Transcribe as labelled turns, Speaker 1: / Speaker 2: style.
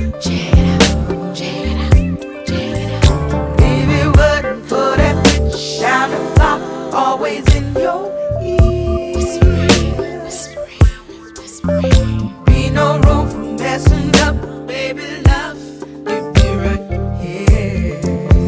Speaker 1: Check it out, check it out, check it out. If it wasn't for that bitch down the block, always in your ear. Whispering, whispering, whispering. Be no